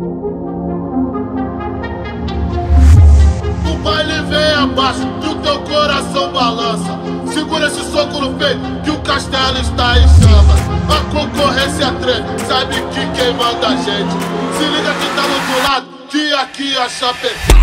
O baile vem abaixo e o teu coração balança. Segura esse soco no peito que o castelo está em chamas. A concorrência treme, sabe que quem manda a gente. Se liga que tá do outro lado, que aqui a chapa é...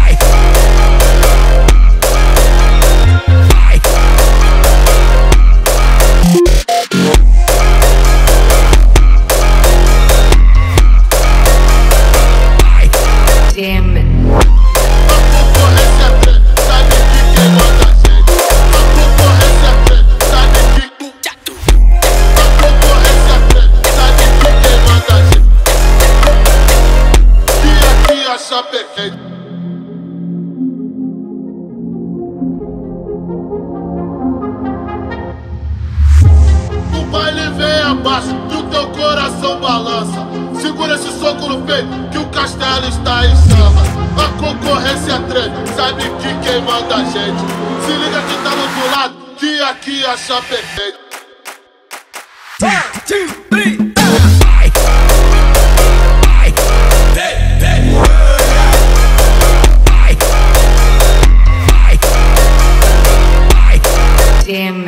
Damn it. Perfeito. O baile vem abaixo e o teu coração balança. Segura esse soco no peito que o castelo está em chamas. A concorrência treme, sabe que quem manda a gente. Se liga que tá do outro lado, que aqui a chapa é feita. 1, 2, 3. Damn